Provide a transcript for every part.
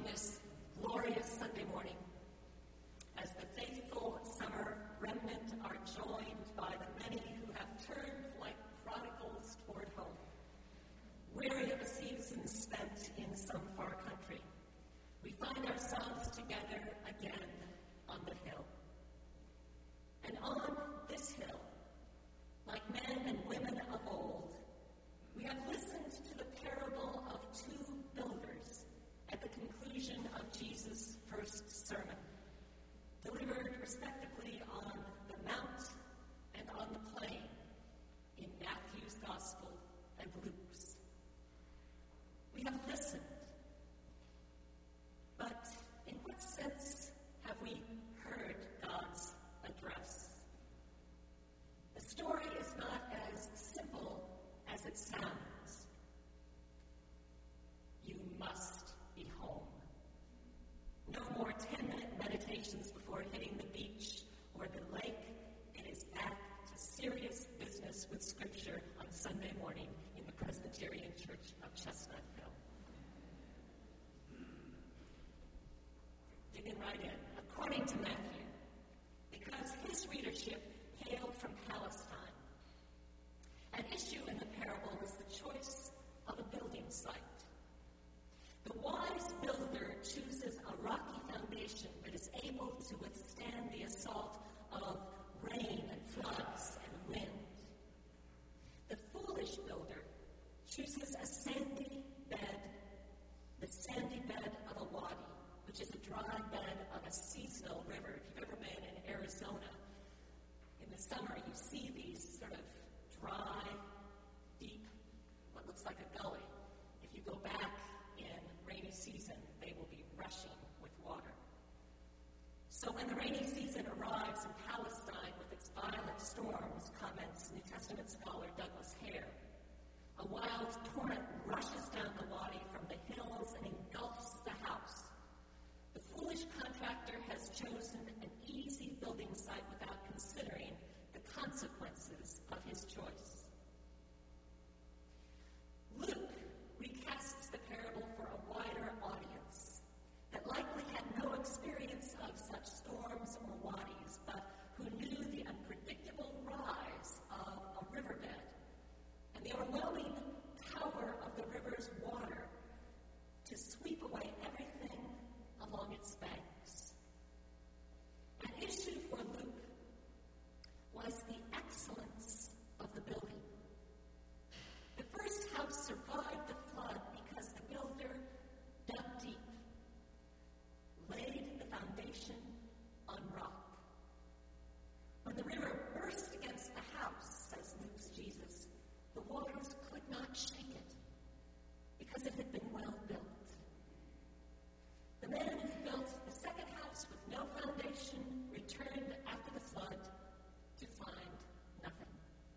this glorious Sunday morning, as the faithful summer remnant are joined by the many who have turned like prodigals toward home, weary of a season spent in some far country, we find ourselves together again on the hill. And on this hill, like men and women of old, we have listened to the parable of two builders at the conclusion of Jesus' first sermon, delivered respectively on the Mount and on the plain in Matthew's Gospel and Luke's. We have listened, but in what sense have we heard God's address? The story is not as simple as it sounds. You must be home. No more 10-minute meditations before hitting the beach or the lake. It is back to serious business with Scripture on Sunday morning in the Presbyterian Church of Chestnut Hill. Digging right in. According to Matthew, because his readership hailed from Palestine, an issue in the parable was the choice of a building site. The wise builder chooses a rocky foundation that is able to withstand the assault of rain and floods and wind. The foolish builder chooses a sandy bed, the sandy bed of a wadi, which is a dry bed of a seasonal river. If you've ever been in Arizona, in the summer you see these sort of dry, deep, what looks like a gully. If you go back in rainy season, they will be rushing with water. So when the rainy season arrives in Palestine with its violent storms, comments New Testament scholar Douglas Hare, a wild torrent rushes down the wadi from the hills and engulfs the house. The foolish contractor has chosen an easy building site without considering the consequences of his choice. Luke recasts the parable for a wider audience that likely had no experience of such storms or wadis, but who knew the unpredictable rise of a riverbed and the overwhelming power of the river's water to sweep away everything along its banks. An issue for Luke was the excellence of the building. The first house survived the flood because the builder dug deep, laid the foundation on rock. When the river burst against the house, says Luke's Jesus, the waters could not shake it because it had been well built. The man who built the second house with no foundation returned after the flood to find nothing.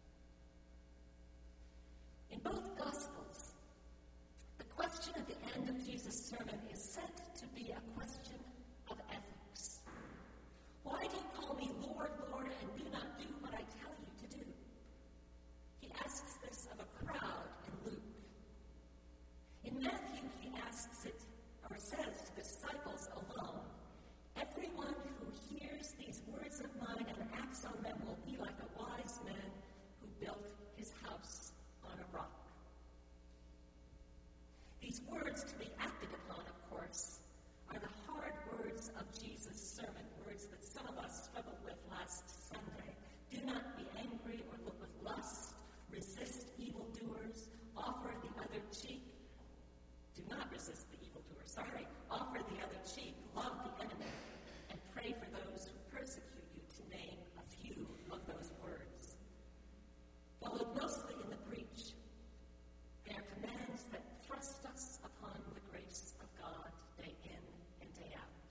In both Gospels, the question at the end of Jesus' sermon is said to be a question of ethics. Why do you call me Lord, Lord, and do not do what I tell you to do? He asks this of a crowd in Luke. In Matthew, he asks it, or says to the disciples alone, everyone who hears these words of mine and acts on them will be like a wise man who built his house on a rock. These words to be acted upon, of course, are the hard words of Jesus' sermon, words that some of us struggled with last Sunday. Do not be angry or look with lust. Resist evildoers. Offer the other cheek. Do not resist the evildoer. Offer the other cheek. Love the enemy. And pray for those who persecute you, to name a few of those words. Followed mostly in the breach, they are commands that thrust us upon the grace of God day in and day out.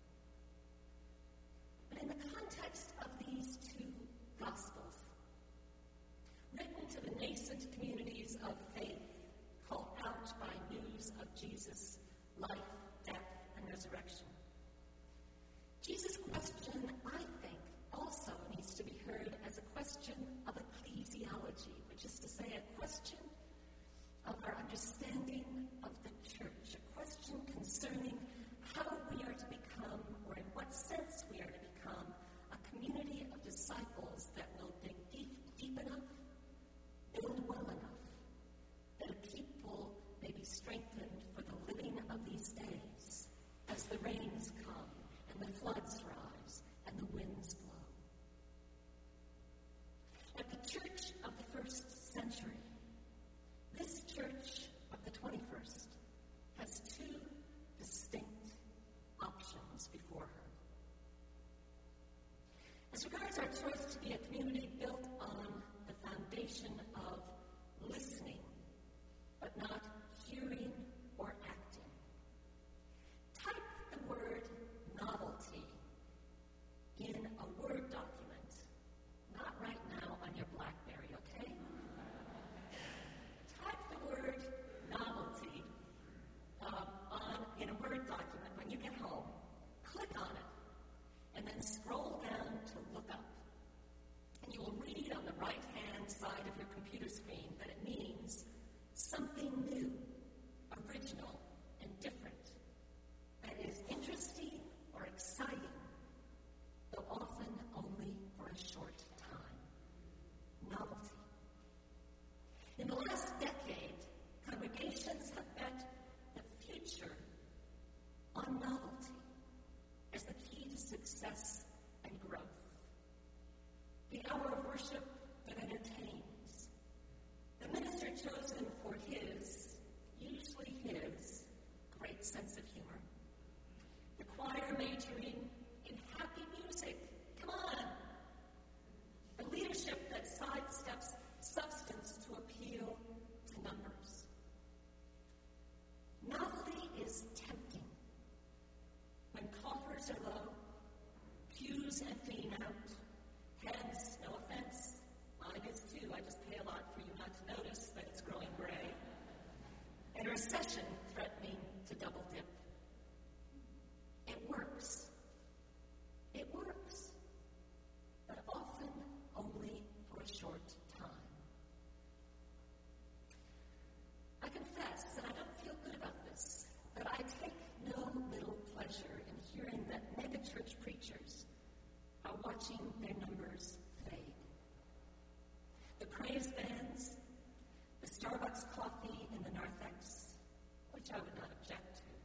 But in the context of these two Gospels, written to the nascent communities of faith, called out by news of Jesus' life, death, and resurrection, Jesus' question, I think, also needs to be heard as a question of ecclesiology, which is to say a question of our understanding of the church, a question concerning great sense of humor. The choir majoring in happy music. Come on! The leadership that sidesteps substance to appeal to numbers. Novelty is tempting. When coffers are low, pews emptying out, heads, no offense, mine is too, I just pay a lot for you not to notice that it's growing gray, and a recession threatening to double dip. It works. It works. But often only for a short time. I confess that I don't feel good about this, but I take no little pleasure in hearing that megachurch preachers are watching their numbers fade. The praise bands, the Starbucks coffee in the narthex, which I would not object to,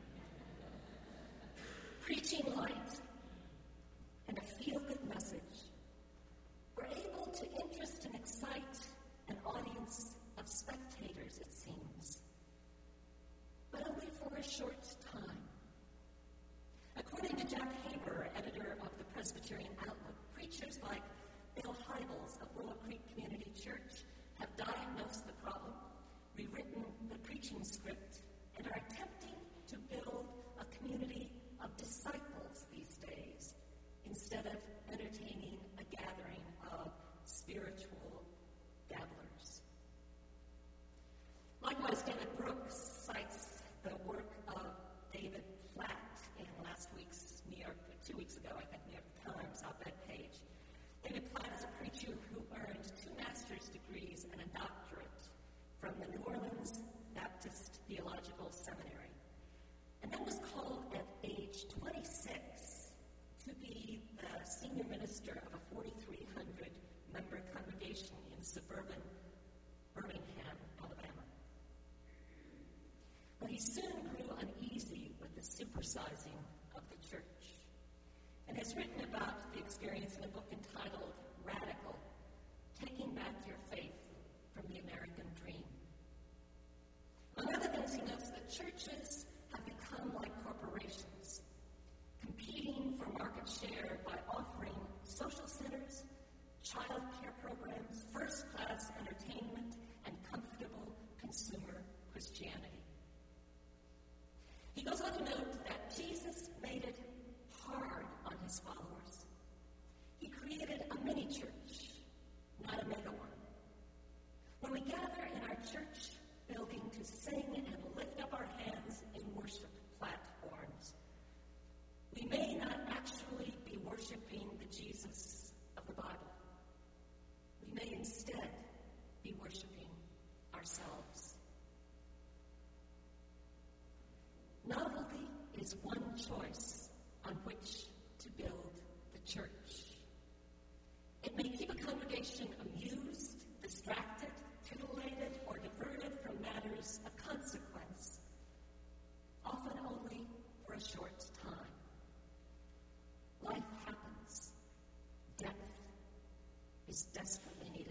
preaching light and a feel-good message were able to interest and excite an audience of spectators, it seems, but only for a short time. According to Jack Haber, editor of the Presbyterian Outlook, preachers like Bill Hybels of Willow Creek Community Church have diagnosed the problem, rewritten the preaching script, and are attempting to build a community of disciples these days instead of entertaining a gathering of spiritual dabblers. Likewise, David Brooks cites the work of David Platt in last week's 2 weeks ago, I think, New York Times op-ed page. David Platt is a preacher who earned 2 master's degrees and a doctorate from the New Orleans Baptist Theological Seminary, and then was called at age 26 to be the senior minister of a 4,300-member congregation in suburban Birmingham, Alabama. But he soon grew uneasy with the supersizing of the church, and has written about the experience in a book entitled Radical, Taking Back Your Faith from the American Dream. Among other things, he notes that churches have become like corporations, competing for market share by offering social centers, child care programs, first-class entertainment, and comfortable consumer Christianity. He goes on to note that Jesus made it hard on his followers. He created a mini church, not a mega one. When we gather in our church building to sing and lift up our hands in worship platforms, we may not actually be worshiping the Jesus of the Bible. We may instead be worshiping ourselves. Novelty is one choice on which to build the church. It may keep a congregation amused, distracted, titillated, or diverted from matters of consequence, often only for a short time. Life happens. Depth is desperately needed.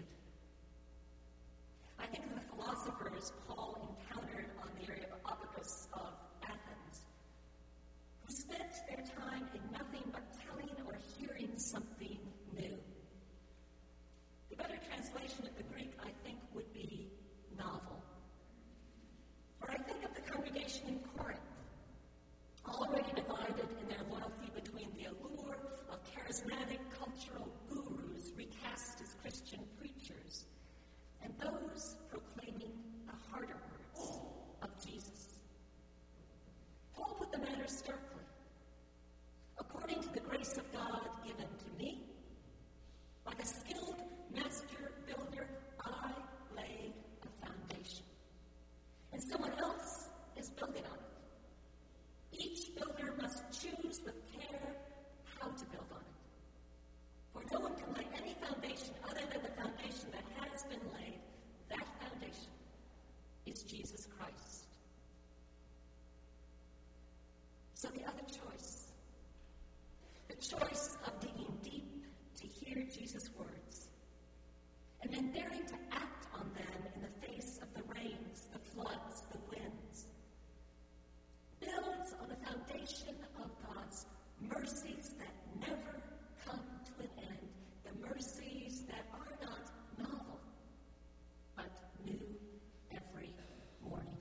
I think of the philosophers Paul encountered on the Areopagus of Athens, who spent their time in nothing but telling or hearing something new. The better translation of the Greek, I think, would be novel. Or I think of the congregation in Corinth, already divided in their loyalty between the allure of charismatic cultural gurus recast as Christian mercies that never come to an end, the mercies that are not novel, but new every morning.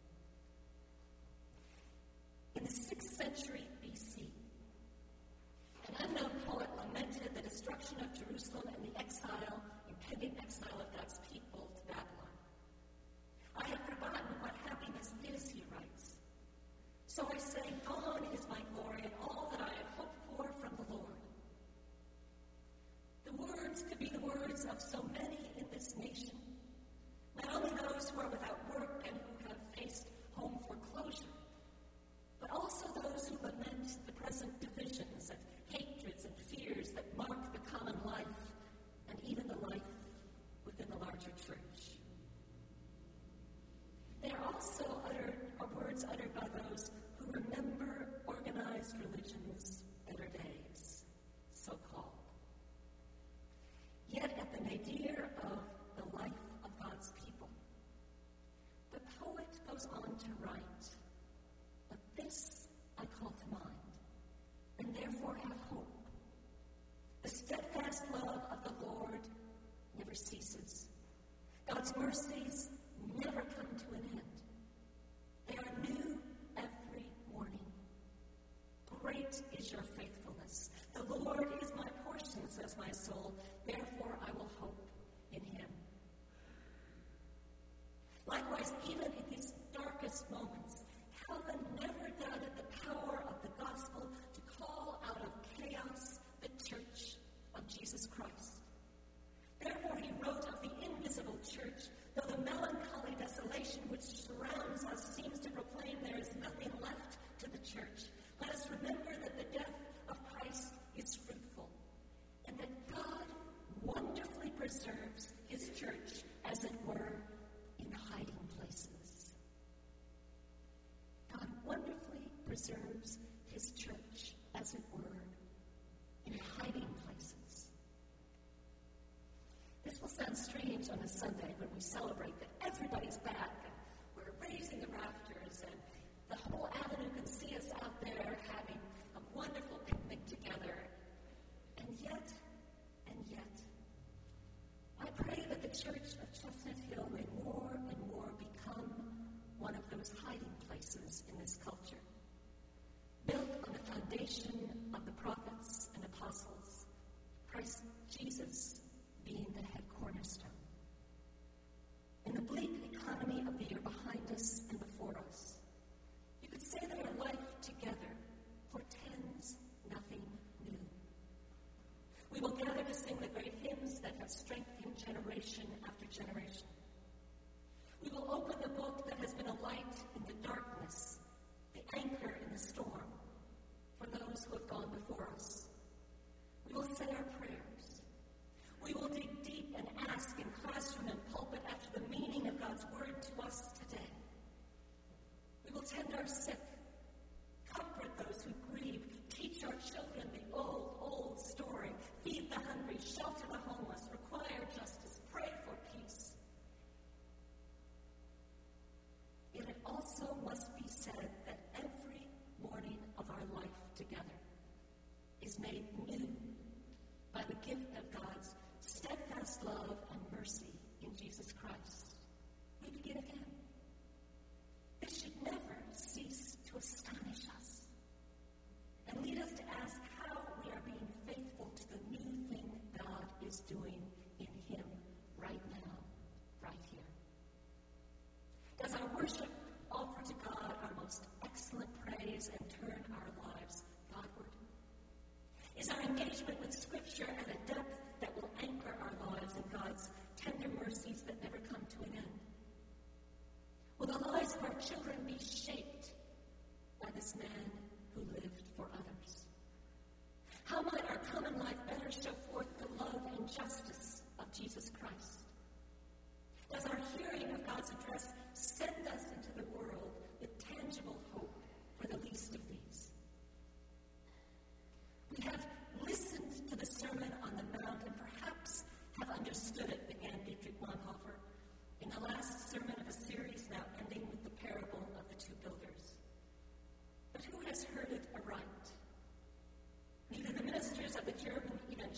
In the 6th century BC, an unknown poet lamented the destruction of Jerusalem and the impending exile of God's people to Babylon. I have forgotten what happiness is, he writes. So I say, gone is my glory and all that I had hoped for from the Lord. The words could be the words of so many in this nation, not only those who are without work and who have faced home foreclosure, but also those who lament the present divisions and hatreds and fears that mark the common life and even the life within the larger church. They are also words uttered by those who remember organized religion's better days, so-called. Yet at the nadir of the life of God's people, the poet goes on to write, "But this I call to mind, and therefore have hope. The steadfast love of the Lord never ceases. God's mercies never come to an end. They are new every morning. Great is your faithfulness. The Lord is my portion, says my soul. Therefore I will hope in him." Likewise, even in these darkest moments, Calvin never doubted the power of the gospel to call out of chaos the church of Jesus Christ. Therefore, he wrote of the invisible church, though the melancholy desolation which surrounds us seems to proclaim there is nothing left to the church, let us remember that the death of Christ is fruitful, and that God wonderfully preserves his church, as it were, in hiding places. God wonderfully preserves his church, as it were, in hiding places. This will sound strange on a Sunday when we celebrate that everybody's back and we're raising the rafters and the whole avenue can see us out there having a wonderful picnic together. And yet, I pray that the Church of Chestnut Hill may more and more become one of those hiding places in this culture, built on the foundation of the prophets and apostles, Christ Jesus being the head cornerstone. In the bleak economy of the year behind us and before us, you could say that our life together portends nothing new. We will gather to sing the great hymns that have strengthened generation after generation. We will open the book that has been a light in the darkness, the anchor in the storm, for those who have gone before us. We will say our prayers. We will dig deep and ask in classroom and pulpit after the meaning of God's word to us today. We will tend our sick, comfort those who grieve, teach our children the old story, feed the hungry, shelter the homeless, require justice, pray for peace. Yet it also must be said that every morning of our life together is made new by the gift of God's steadfast love and mercy in Jesus Christ. We begin again. This should never cease to astonish us and lead us to ask how we are being faithful to the new thing God is doing in him right now, right here. Does our worship offer to God our most excellent praise and turn our lives Godward? Is our engagement with Scripture at a depth that will anchor our lives in God's tender mercies that never come to an end? Will the lives of our children be shaped by this man who lived for others? How might our common life better show forth the love and justice of Jesus Christ? Does our hearing of God's address send us into the world with tangible hope for the least of these? We have listened to the Sermon on the Mount and perhaps have understood it, began Dietrich Bonhoeffer, in the last sermon of a series now ending with the parable of the two builders. But who has heard it aright?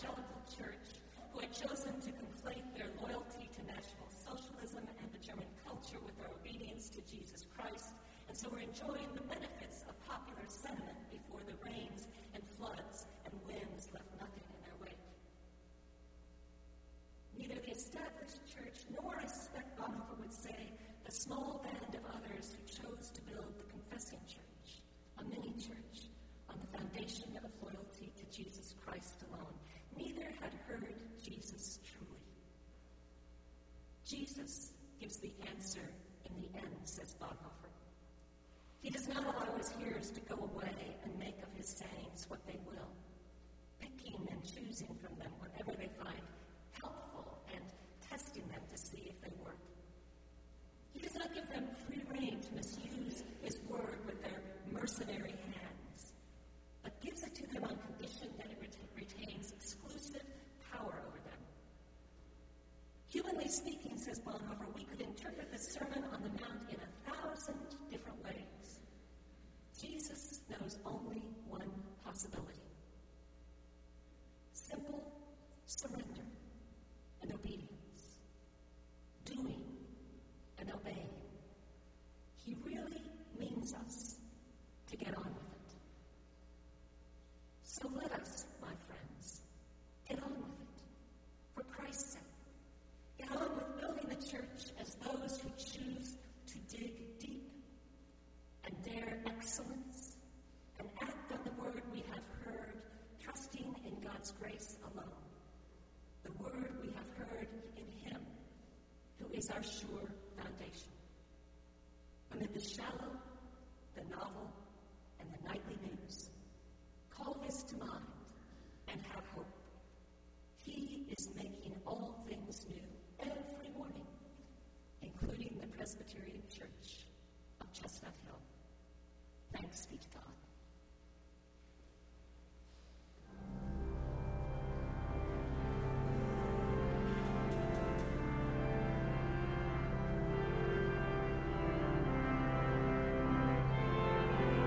evangelical church who had chosen to conflate their loyalty to National Socialism and the German culture with their obedience to Jesus Christ, and so were enjoying the benefits of popular sentiment before the rains and floods and winds left nothing in their wake. Neither the established church nor, I suspect Bonhoeffer would say, the small band of others who chose to build the confessing church, a mini-church, on the foundation of loyalty to Jesus Christ alone, neither had heard Jesus truly. Jesus gives the answer in the end, says Bonhoeffer. He does not allow his hearers to go away and make of his sayings what they will, picking and choosing from them whatever they find helpful and testing them to see if they work. He does not give them free rein to misuse his word with their mercenary hands, but gives it to them on condition that it retains exclusive power over them. Humanly speaking, says Bonhoeffer, we could interpret the Sermon on the Mount in 1,000 different ways. Jesus knows only one possibility: simple surrender and obedience, doing and obeying. He really means us to get on with it. So let us, my friends, get on with it, for Christ's sake. Get on with building the church as those who choose to dig deep and dare excellence and act on the word we have heard, trusting in God's grace alone. The word we have heard in Him, who is our sure foundation. Amid the shallow